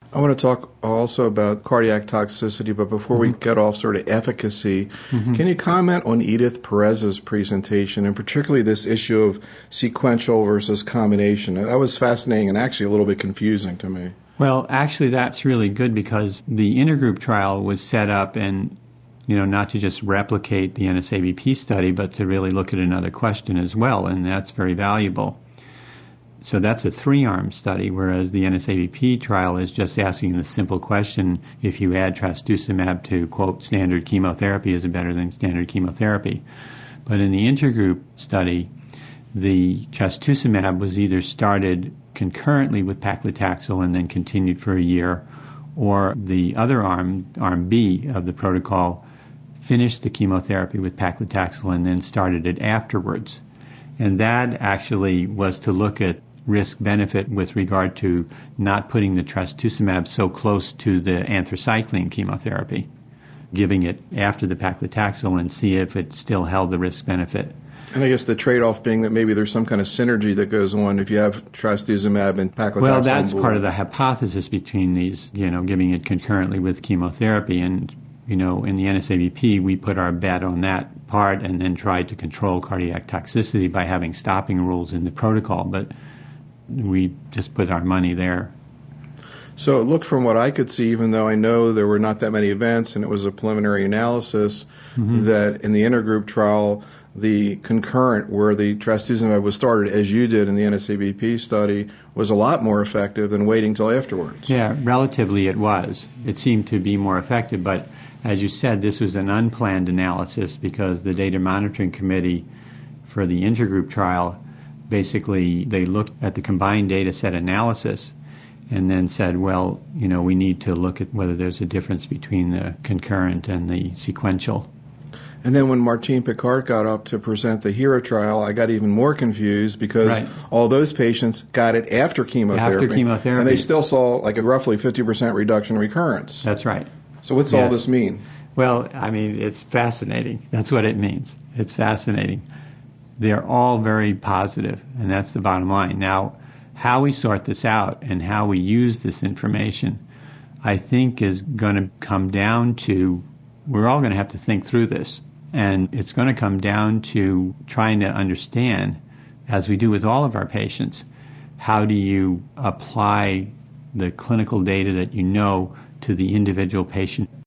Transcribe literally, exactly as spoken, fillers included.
I want to talk also about cardiac toxicity, but before mm-hmm. we get off sort of efficacy, mm-hmm. can you comment on Edith Perez's presentation, and particularly this issue of sequential versus combination? That was fascinating and actually a little bit confusing to me. Well, actually, that's really good because the intergroup trial was set up and, you know, not to just replicate the N S A B P study, but to really look at another question as well, and that's very valuable. So that's a three-arm study, whereas the N S A B P trial is just asking the simple question, if you add trastuzumab to, quote, standard chemotherapy, is it better than standard chemotherapy? But in the intergroup study, the trastuzumab was either started concurrently with paclitaxel and then continued for a year, or the other arm, arm B of the protocol, finished the chemotherapy with paclitaxel and then started it afterwards. And that actually was to look at risk-benefit with regard to not putting the trastuzumab so close to the anthracycline chemotherapy, giving it after the paclitaxel and see if it still held the risk-benefit. And I guess the trade-off being that maybe there's some kind of synergy that goes on if you have trastuzumab and paclitaxel. Well, that's part of the hypothesis between these, you know, giving it concurrently with chemotherapy. And, you know, in the N S A B P, we put our bet on that part and then tried to control cardiac toxicity by having stopping rules in the protocol. But we just put our money there. So it looked from what I could see, even though I know there were not that many events and it was a preliminary analysis, mm-hmm. that in the intergroup trial, the concurrent where the trastuzumab was started, as you did in the N S A B P study, was a lot more effective than waiting till afterwards. Yeah, relatively it was. It seemed to be more effective, but as you said, this was an unplanned analysis because the data monitoring committee for the intergroup trial, basically they looked at the combined data set analysis and then said, well, you know, we need to look at whether there's a difference between the concurrent and the sequential. And then when Martine Piccart got up to present the HERA trial, I got even more confused because right. all those patients got it after chemotherapy. After chemotherapy. And they still saw like a roughly fifty percent reduction in recurrence. That's right. So what's yes. all this mean? Well, I mean, it's fascinating. That's what it means. It's fascinating. They're all very positive, and that's the bottom line. Now, how we sort this out and how we use this information, I think is going to come down to, we're all going to have to think through this. And it's going to come down to trying to understand, as we do with all of our patients, how do you apply the clinical data that you know to the individual patient